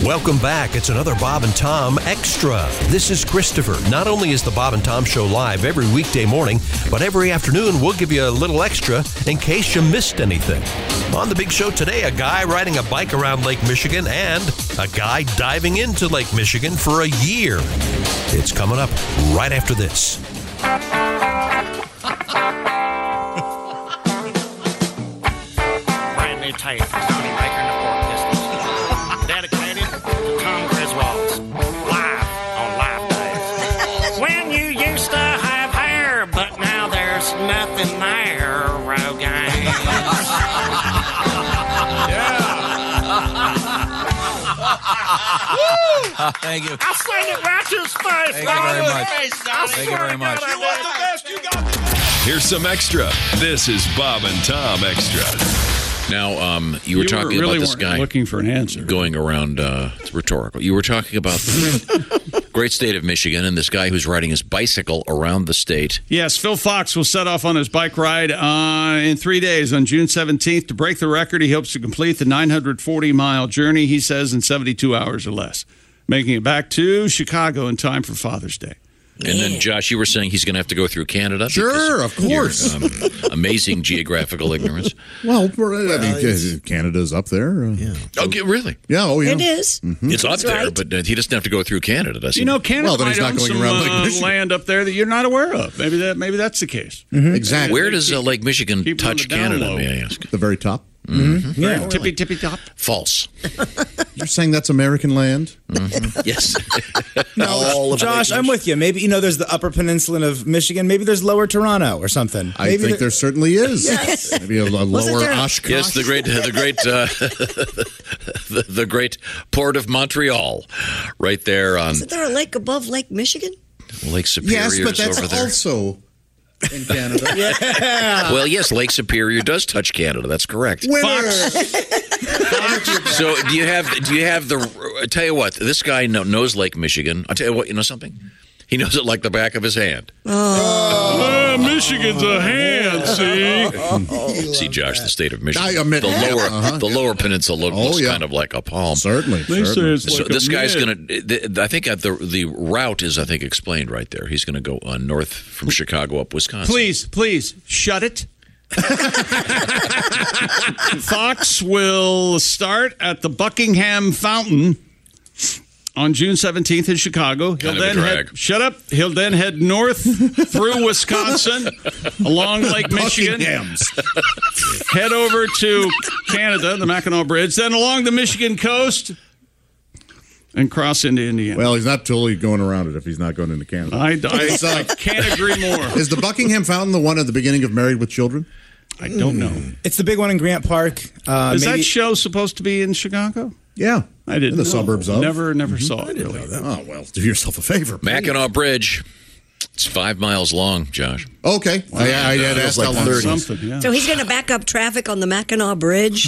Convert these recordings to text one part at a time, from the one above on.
Welcome back. It's another Bob and Tom Extra. This is Christopher. Not only is the Bob and Tom Show live every weekday morning, but every afternoon we'll give you a little extra in case you missed anything. On the big show today, a guy riding a bike around Lake Michigan and a guy diving into Lake Michigan for a year. It's coming up right after this. Brand new tape from Johnny Baker and the Pork Pistols. Dedicated to Tom Griswold's. Live on Live Days. When you used to have hair, but now there's nothing there, Rogaine. Thank you. I'll sing it right to his face. Thank you very much. Thank you very much. You want the best, you got the best. Here's some extra. This is Bob and Tom Extra. Now, you were talking really about this guy looking for an answer. going around. It's rhetorical. You were talking about the great state of Michigan and this guy who's riding his bicycle around the state. Yes, Phil Fox will set off on his bike ride in 3 days on June 17th. To break the record, he hopes to complete the 940-mile journey, he says, in 72 hours or less, making it back to Chicago in time for Father's Day. And then, Josh, you were saying he's going to have to go through Canada? Sure, of course. Amazing geographical ignorance. Well, I mean, Canada's up there. Okay, really? Yeah, oh yeah. It is. Mm-hmm. It's up there, but he doesn't have to go through Canada, does he? You know, Canada Well, then might he's not own going some around Lake Michigan. land up there that you're not aware of. Maybe that's the case. Mm-hmm. Exactly. Where does Lake Michigan keep on touch the down Canada, low. may I ask? The very top. Mm-hmm. Yeah, tippy top. False. You're saying that's American land? Mm-hmm. Yes. No, Josh, I'm with you. Maybe, there's the Upper Peninsula of Michigan. Maybe there's Lower Toronto or something. I think there certainly is. Yes. Maybe a lower Oshkosh. Yes, the great port of Montreal, right there on Isn't there a lake above Lake Michigan? Lake Superior. Yes, but that's over there. also in Canada. Well, yes, Lake Superior does touch Canada. That's correct. Winner. So do you have the? Tell you what, this guy knows Lake Michigan. I'll tell you what. You know something? He knows it like the back of his hand. Michigan's a hand. See, Josh, the state of Michigan, I admit the lower peninsula looks kind of like a palm. Certainly. They say it's So like this a guy's mid. going to. I think the route is explained right there. He's going to go north from Chicago up Wisconsin. Please, shut it. Fox will start at the Buckingham Fountain on June 17th in Chicago. Kind of a drag. Shut up. He'll then head north through Wisconsin, along Lake Michigan, head over to Canada, the Mackinac Bridge, then along the Michigan coast, and cross into Indiana. Well, he's not totally going around it if he's not going into Canada. I can't agree more. Is the Buckingham Fountain the one at the beginning of Married with Children? I don't know. It's the big one in Grant Park. Is that show supposed to be in Chicago? Yeah. I didn't In the know. suburbs of. Never saw it, really. Oh, well, do yourself a favor. Mackinac Bridge. It's 5 miles long, Josh. Okay. I had asked how long. Something, yeah. So he's going to back up traffic on the Mackinac Bridge.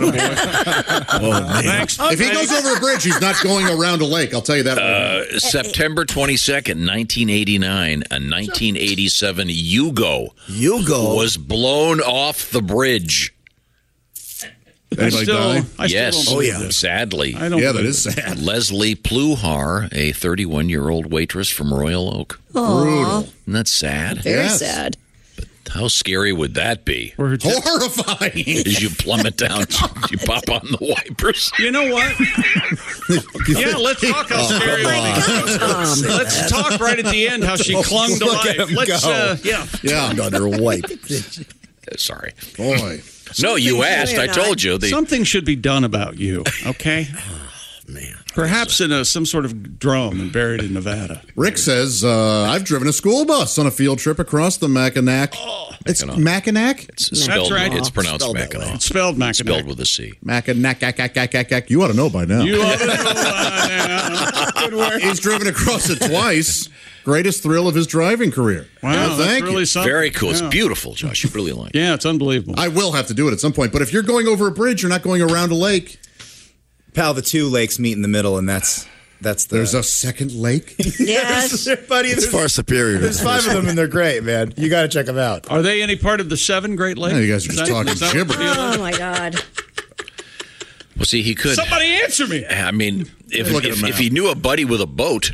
Thanks. If he goes over a bridge, he's not going around a lake. I'll tell you that. September 22nd, 1989, a 1987 Yugo was blown off the bridge. Anybody die? Yes. don't believe this. Sadly. I don't Yeah, that believe is it. sad. Leslie Pluhar, a 31-year-old waitress from Royal Oak. Brutal. Isn't that sad? Very Yes. sad. How scary would that be? Horrifying. As you plummet down, you pop on the wipers. You know what? Yeah, let's talk how scary it was. Let's talk right at the end how she clung to Look at life. him Let's, go. Yeah. Under a wipe. Sorry. Boy. No, you asked. I told you. Something should be done about you, okay? Man. Perhaps in some sort of drone and buried in Nevada. Rick says, I've driven a school bus on a field trip across the Mackinac. It's Mackinac? It's spelled, right. It's pronounced Mackinac. It's spelled Mackinac. Spelled with a C. Mackinac. You ought to know by now. You ought to know by now. Good work. He's driven across it twice. Greatest thrill of his driving career. Wow, Well, that's thank really you. something. Very cool. It's Yeah. beautiful, Josh. You really like it. Yeah, it's unbelievable. I will have to do it at some point. But if you're going over a bridge, you're not going around a lake. Pal, the two lakes meet in the middle, and that's the... There's a second lake? Yes. Buddy, It's far superior. There's 5 of them, and they're great, man. You got to check them out. Are they any part of the 7 Great Lakes? No, you guys are Is just that- talking is that- gibberish. Oh, my God. Well, see, he could. Somebody answer me. I mean, if he knew a buddy with a boat,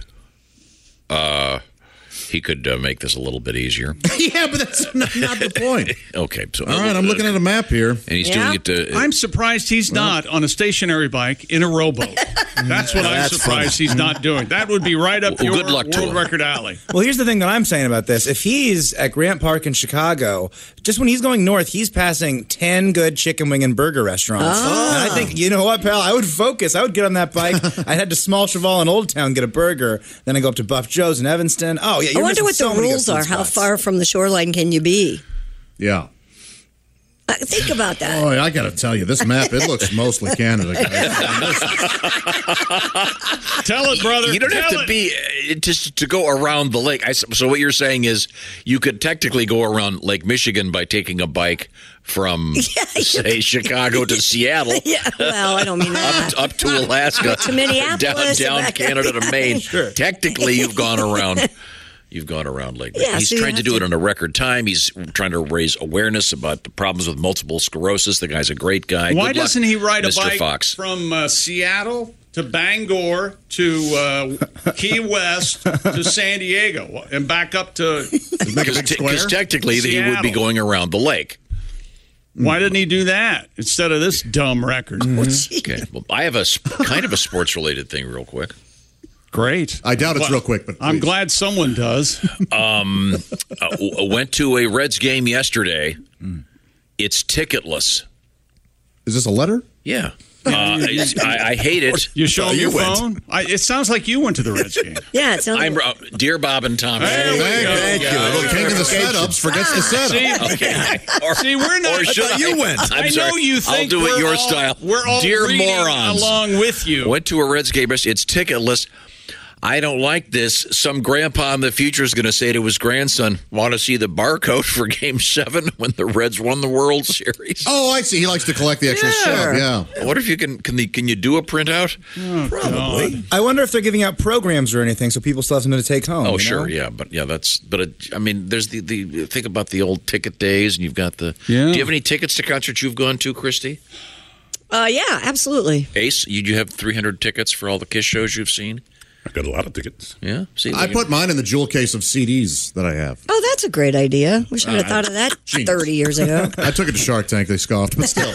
he could make this a little bit easier. Yeah, but that's not the point. Okay. So, all right, I'm looking at a map here. And he's doing it I'm surprised he's not on a stationary bike in a rowboat. That's what I'm surprised he's not doing. That would be right up your good luck to world him. record alley. Well, here's the thing that I'm saying about this. If he's at Grant Park in Chicago, just when he's going north, he's passing 10 good chicken wing and burger restaurants. And I think, you know what, pal? I would focus. I would get on that bike. I'd head to Small Cheval in Old Town, get a burger. Then I go up to Buff Joe's in Evanston. Oh, yeah. I wonder what the rules are. How far from the shoreline can you be? Yeah. Think about that. Boy, I got to tell you, this map, it looks mostly Canada. Tell it, brother. You don't have to be just to go around the lake. So what you're saying is you could technically go around Lake Michigan by taking a bike from, say, Chicago to Seattle. Yeah, well, I don't mean that. Up to Alaska. To Minneapolis. Down Canada to Maine. Sure. Technically, you've gone around. You've gone around Lake Michigan. He's trying to do it in a record time. He's trying to raise awareness about the problems with multiple sclerosis. The guy's a great guy. Why doesn't he ride a bike Fox. from Seattle to Bangor to Key West to San Diego and back up to Because technically he would be going around the lake. Why didn't he do that instead of this dumb record? Okay. Well, I have a kind of a sports-related thing real quick. Great. I doubt it's real quick, but please. I'm glad someone does. Went to a Reds game yesterday. It's ticketless. Is this a letter? Yeah. I hate it. You show him your phone? It sounds like you went to the Reds game. Yeah, it sounds like... Dear Bob and Tom. Thank you. King of the setups forgets the setup. See, we're not... Or should you went. I know you think I'll do it your style. We're all Dear reading morons. along with you. Went to a Reds game. It's ticketless. I don't like this. Some grandpa in the future is going to say to his grandson, want to see the barcode for Game 7 when the Reds won the World Series? Oh, I see. He likes to collect the extra stuff. Yeah. I wonder if you can you do a printout? Probably. God. I wonder if they're giving out programs or anything so people still have something to take home. Oh, sure. Yeah. But I mean, there's the think about the old ticket days and you've got the, do you have any tickets to concerts you've gone to, Christy? Yeah, absolutely. Ace, you have 300 tickets for all the KISS shows you've seen? I've got a lot of tickets. Yeah. See, I put mine in the jewel case of CDs that I have. Oh, that's a great idea. We should have thought of that 30 years ago. I took it to Shark Tank. They scoffed, but still.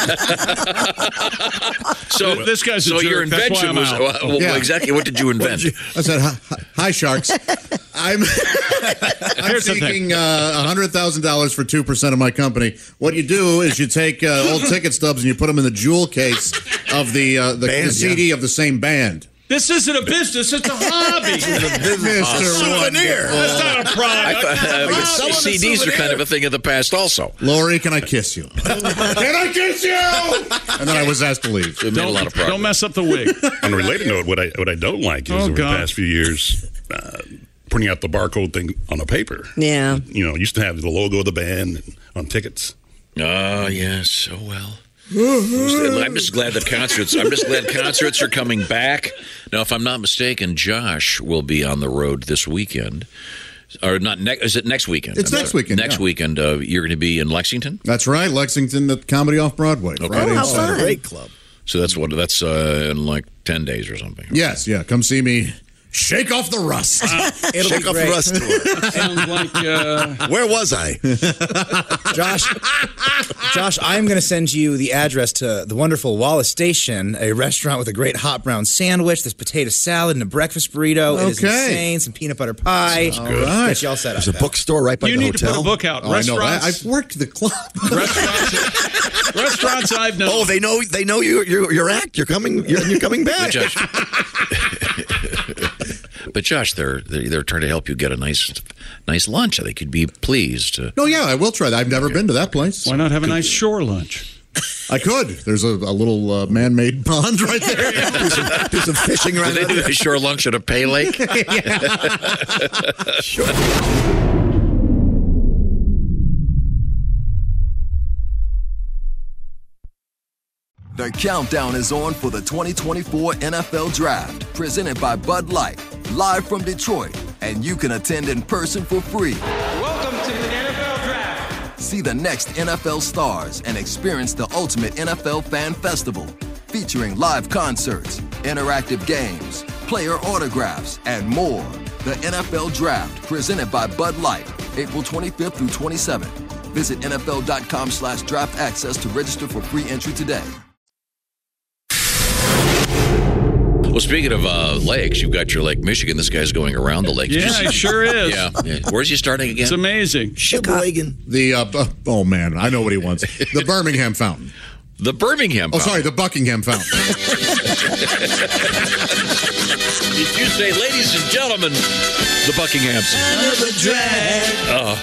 So this guy's a jerk. Your invention was exactly what did you invent? I said, "Hi, Sharks. I'm seeking $100,000 for 2% of my company. What you do is you take old ticket stubs and you put them in the jewel case of the CD of the same band." This isn't a business; it's a hobby. Souvenir. That's not a product. CDs are kind of a thing of the past, also. Lori, can I kiss you? Can I kiss you? And then I was asked to leave. So made a lot of progress. Don't mess up the wig. On a related note, what I don't like is over the past few years, printing out the barcode thing on a paper. Yeah. Used to have the logo of the band on tickets. Oh, yes, so well. I'm just glad concerts are coming back. Now, if I'm not mistaken, Josh will be on the road this weekend. Or not? Is it next weekend? It's next weekend. Next weekend, you're going to be in Lexington. That's right, Lexington at Comedy Off Broadway. Okay. Friday how fun! Great club. So that's in like 10 days or something. Yes, yeah. Come see me. Shake off the rust. Shake off the rust tour. Sounds like. Where was I? Josh, I'm going to send you the address to the wonderful Wallace Station, a restaurant with a great hot brown sandwich. There's potato salad and a breakfast burrito. It is insane. Some peanut butter pie. All right. Get you all set up. There's a bookstore right by the hotel. You need to put a book out. I know. I've worked the club. Restaurants I've known. Oh, they know your act. You're coming back. But Josh, they're trying to help you get a nice lunch. I think you'd be pleased. No, yeah, I will try that. I've never been to that place. Why not have a nice shore lunch? I could. There's a little man-made pond right there. do some fishing right there. Do they do a shore lunch at a pay lake? Sure. The countdown is on for the 2024 NFL Draft, presented by Bud Light, live from Detroit, and you can attend in person for free. Welcome to the NFL Draft. See the next NFL stars and experience the ultimate NFL fan festival, featuring live concerts, interactive games, player autographs, and more. The NFL Draft, presented by Bud Light, April 25th through 27th. Visit NFL.com/draft access to register for free entry today. Well, speaking of lakes, you've got your Lake Michigan. This guy's going around the lake. Yeah, he sure is. Yeah. Where's he starting again? It's amazing. Sheboygan. Oh, man, I know what he wants. The Birmingham Fountain. The Birmingham Fountain. Oh, sorry, the Buckingham Fountain. Did you say, ladies and gentlemen, the Buckingham Fountain?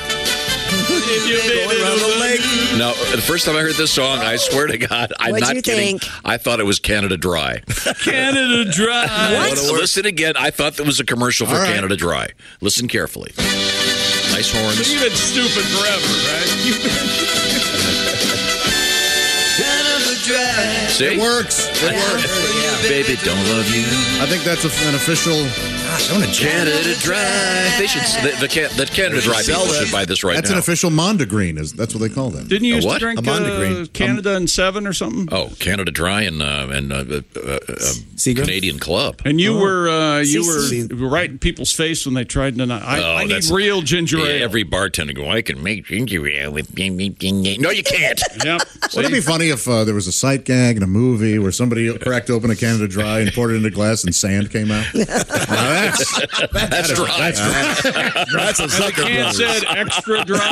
No, the first time I heard this song, I swear to God, I'm What'd not you kidding. think? I thought it was Canada Dry. Canada Dry. What? Listen again. I thought that was a commercial for Canada Dry. Listen carefully. Nice horns. So you've been stupid forever, right? See? It works. It works. Baby, don't love you. I think that's an official. Gosh, I want to Canada Dry. They should. The Canada Dry people should buy this right That's now. an official Mondegreen. That's what they call them. Didn't you used to what? drink A Mondegreen. Canada and 7 or something? Oh, Canada Dry and Canadian Club. And you were right in people's face when they tried to not. I need real ginger ale. Every bartender go, I can make ginger ale with. No, you can't. Yep. Wouldn't it be funny if there was a sight gag in a movie where somebody cracked open a Canada Dry and poured it into glass and sand came out? That's dry. That's a sucker. Can't said extra dry.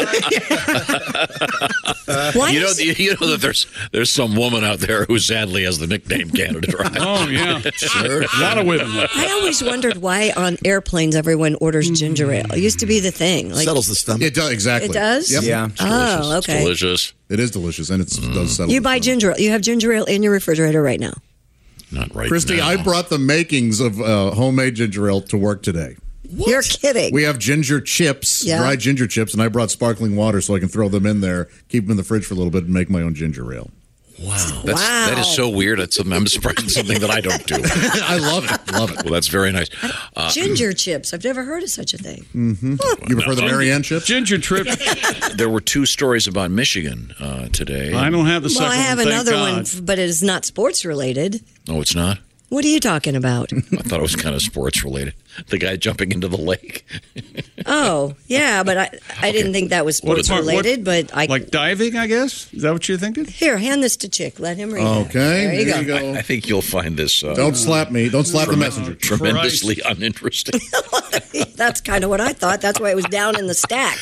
You know that there's some woman out there who sadly has the nickname Canada Dry. Oh yeah, sure. A lot of women. I always wondered why on airplanes everyone orders ginger ale. It used to be the thing. Like, settles the stomach. It does, exactly. It does? Yep. Yeah. Oh, okay. It's delicious. It is delicious, and it does settle. You the buy stomach. ginger ale. You have ginger ale in your refrigerator right now. Not right Christy, now. I brought the makings of homemade ginger ale to work today. What? You're kidding. We have ginger chips, dried ginger chips, and I brought sparkling water so I can throw them in there, keep them in the fridge for a little bit, and make my own ginger ale. Wow. That is so weird. I'm surprised it's something that I don't do. I love it. Love it. Well, that's very nice. Ginger chips. I've never heard of such a thing. Mm-hmm. You prefer the Marianne chips? Ginger trip. There were 2 stories about Michigan today. I don't have the second Well, I have one, another thank one, God. but it is not sports related. Oh, it's not? What are you talking about? I thought it was kind of sports related. The guy jumping into the lake. Oh, yeah, but I didn't think that was sports related. But like diving, I guess. Is that what you're thinking? Here, hand this to Chick. Let him read it. Okay, There you here go. you go. I think you'll find this. Don't slap me. Don't slap the messenger. Tremendously uninteresting. That's kind of what I thought. That's why it was down in the stack.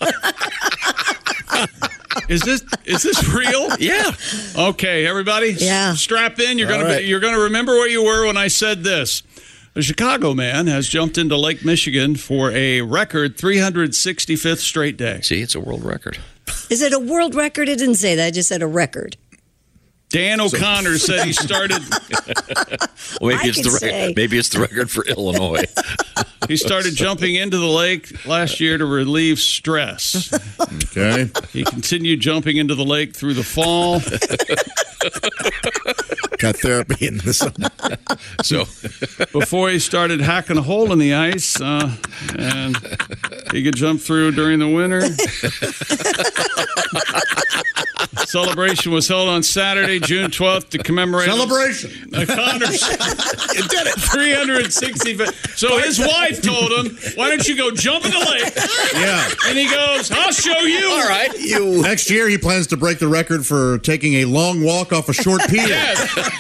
Is this real? Yeah. Okay, everybody. Yeah. Strap in. You're gonna remember where you were when I said this. A Chicago man has jumped into Lake Michigan for a record 365th straight day. See, it's a world record. Is it a world record? It didn't say that. I just said a record. Dan O'Connor said he started. Well, maybe it's the record for Illinois. He started jumping into the lake last year to relieve stress. Okay. He continued jumping into the lake through the fall. Got therapy in the summer. So before he started hacking a hole in the ice, and he could jump through during the winter. Celebration was held on Saturday, June 12th, to commemorate Celebration. O'Connor's. You did it. 365. So his wife told him, "Why don't you go jump in the lake?" Yeah. And he goes, "I'll show you." all right. Next year, he plans to break the record for taking a long walk off a short pier. Yes.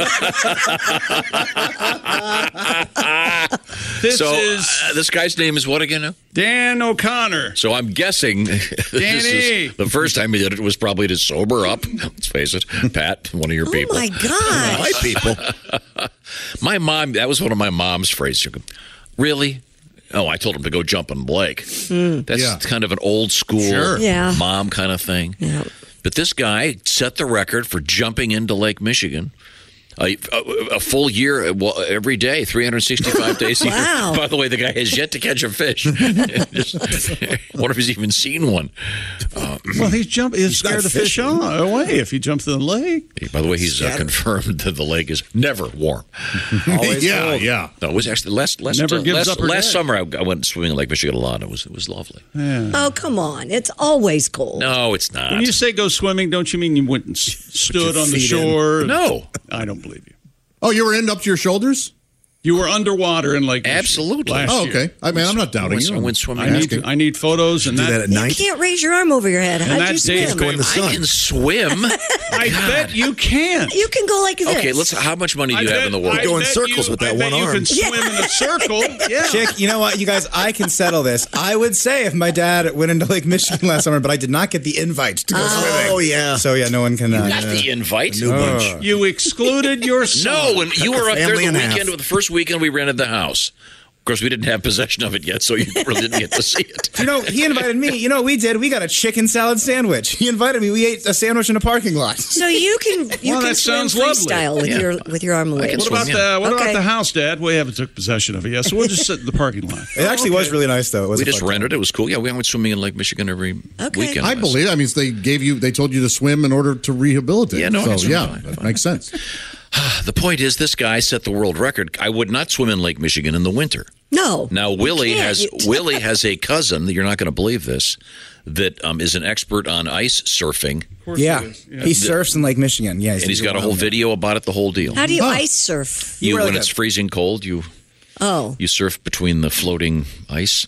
This guy's name is what again now? Dan O'Connor. So I'm guessing this is the first time he did it was probably to sober up. Let's face it, Pat, one of your people. Oh, my God. My people. My mom, that was one of my mom's phrases. Really? Oh, I told him to go jump in Blake. That's kind of an old school mom kind of thing. Yeah. But this guy set the record for jumping into Lake Michigan. A full year, every day, 365 days. Wow. By the way, the guy has yet to catch a fish. Wonder if he's even seen one. Well, he's scared the fish away if he jumps in the lake. By the way, he's confirmed that the lake is never warm. Always Yeah. No, it was actually last summer. I went swimming in Lake Michigan a lot. It was lovely. Yeah. Oh, come on. It's always cold. No, it's not. When you say go swimming, don't you mean you went and stood on the shore? No. I don't believe you. Oh, you were in up to your shoulders? You were underwater in Lake Michigan. Absolutely. Oh, okay. I mean, I'm not doubting you. I went swimming. I need photos and that at You night. can't raise your arm over your head. How'd you swim? Go in the sun. I can swim. I bet you can. You can go like this. Okay, how much money do you have in the world? Go in circles with that one You arm. can swim in a circle. Yeah. Chick, you know what, you guys, I can settle this. I would say if my dad went into Lake Michigan last summer, but I did not get the invite to go swimming. Oh, yeah. So, yeah, no one can... You got the invite. New bunch. You excluded your son. No, when you were up there Family the and a weekend, half. the first weekend we rented the house. Of course, we didn't have possession of it yet, so you really didn't get to see it. You know, he invited me. You know what we did? We got a chicken salad sandwich. He invited me. We ate a sandwich in a parking lot. So you can Well, can that swim sounds lovely. freestyle with your arm away. can What swim, about the house, Dad? We haven't took possession of it yet, so we'll just sit in the parking lot. It actually was really nice, though. It was We a just fun rented it. It was cool. Yeah, we went swimming in Lake Michigan every weekend. I believe. I mean, they told you to swim in order to rehabilitate. Yeah, no, I can so swim yeah, fine, that makes sense. The point is, this guy set the world record. I would not swim in Lake Michigan in the winter. No. Now Willie can't. has a cousin. You're not going to believe this. That is an expert on ice surfing. Yeah. He surfs in Lake Michigan. Yeah, And he's got a whole video about it, the whole deal. How do you ice surf? When it's freezing cold, you surf between the floating ice.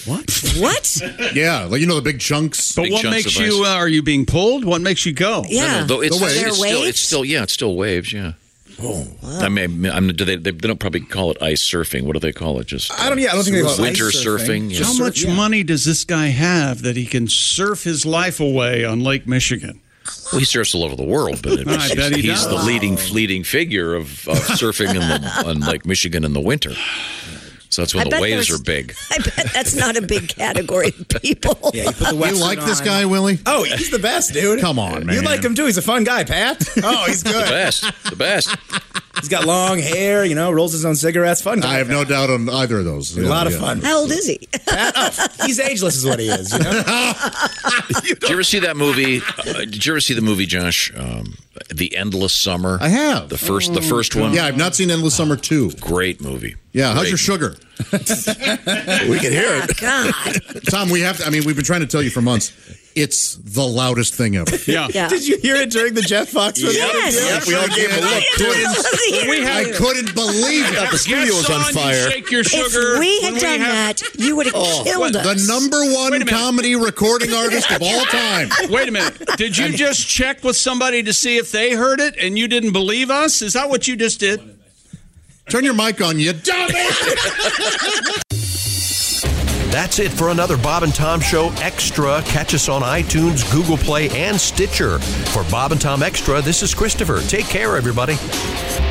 What? Yeah, like the big chunks. But Big what chunks makes of you? Are you being pulled? What makes you go? Yeah. No, it's, The waves? it's still, it's still, it's still waves. Yeah. Oh, I mean, they don't probably call it ice surfing. What do they call it? Just I don't think they call it winter ice surfing. How much money does this guy have that he can surf his life away on Lake Michigan? Well, he surfs all over the world, but I bet he he's does. the leading figure of surfing on Lake Michigan in the winter. So that's when the waves are big. I bet that's not a big category of people. Yeah, you put the You wetsuit like this on. guy, Willie? Oh, he's the best, dude. Come on, man. You like him, too. He's a fun guy, Pat. Oh, he's good. The best. He's got long hair, rolls his own cigarettes. Fun guy. I have no doubt on either of those. A lot of fun. How old is he? Pat, he's ageless is what he is. Did you ever see that movie? Did you ever see the movie, Josh? The Endless Summer. I have. The first one. Yeah, I've not seen Endless Summer 2. Great movie. Yeah, how's Great. your sugar? we can hear it. God. Tom, we've been trying to tell you for months. It's the loudest thing ever. Yeah. Did you hear it during the Jeff Foxworth Yes. interview? We all gave him a look, too. I couldn't believe I thought it. the studio was on fire. Shake your sugar. If we had done that, you would have killed us. The number one comedy recording artist of all time. Wait a minute. Did you just check with somebody to see if they heard it and you didn't believe us? Is that what you just did? Turn your mic on, you dummy! That's it for another Bob and Tom Show Extra. Catch us on iTunes, Google Play, and Stitcher. For Bob and Tom Extra, this is Christopher. Take care, everybody.